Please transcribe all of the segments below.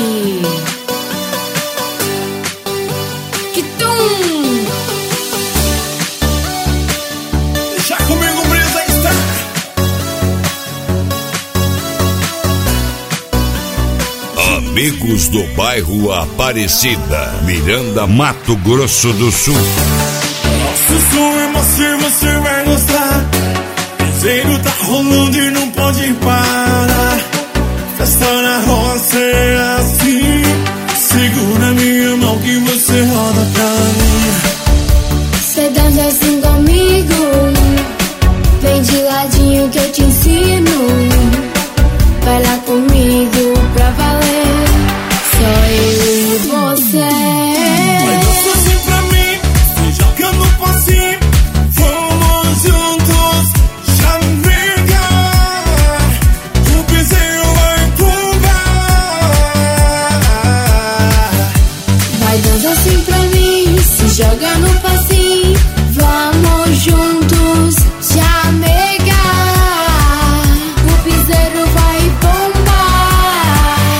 Que tum! Deixa comigo, brisa está. Amigos do bairro Aparecida, Miranda, Mato Grosso do Sul. Nosso som é macio, você vai gostar. Piseiro tá rolando e não pode parar. Festa na roça é assim. Segura minha mão que você roda pra mim. Cê dança assim comigo. Vem de ladinho que eu te ensino. Vai lá comigo pra valer. Só eu e você. Vai dançar assim pra mim, se joga no passinho. Vamos juntos chamegar. O piseiro vai pular. Vai dançar assim pra mim. Se joga no passinho. Vamos juntos chamegar. O piseiro vai bombar.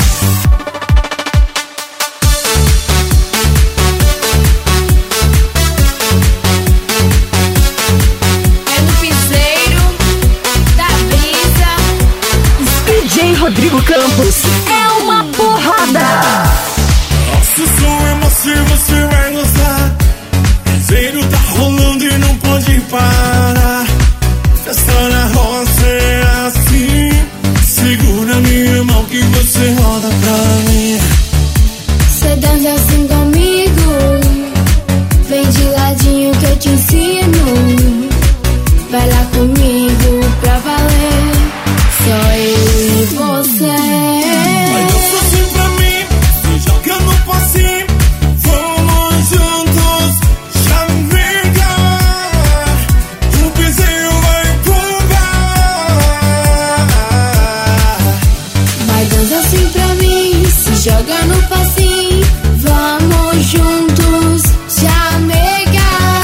É no piseiro da brisa. DJ Rodrigo Campos é uma porrada. Nosso som é macio, você vai gostar. Piseiro tá rolando e não pode parar. Festa na roça é assim. Segura minha mão que você roda pra mim. Cê dança assim comigo. Vem de ladinho que eu te ensino. Vai lá comigo pra valer. Só eu e você. Vai dançar assim pra mim, se joga no passinho. Vamos juntos chamegar. O piseiro vai pular. Vai dançar assim pra mim. Se joga no passinho. Vamos juntos chamegar.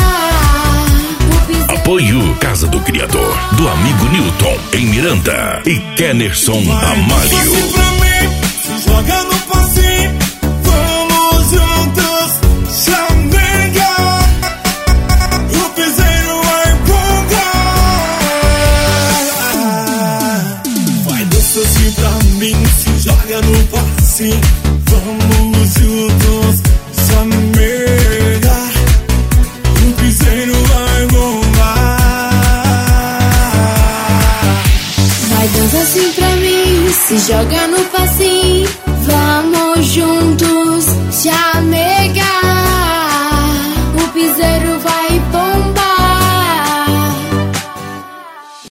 O piseiro Apoio Casa do Criador, do amigo Newton, em Miranda, e Kennerson Amário. Assim pra mim, se joga no passinho. Vamos juntos chamegar. O piseiro vai pular. Vai dançar assim pra mim, se joga no passinho. Vamos juntos chamegar. O piseiro vai bombar. vai dançar assim pra mim. Se joga no passinho.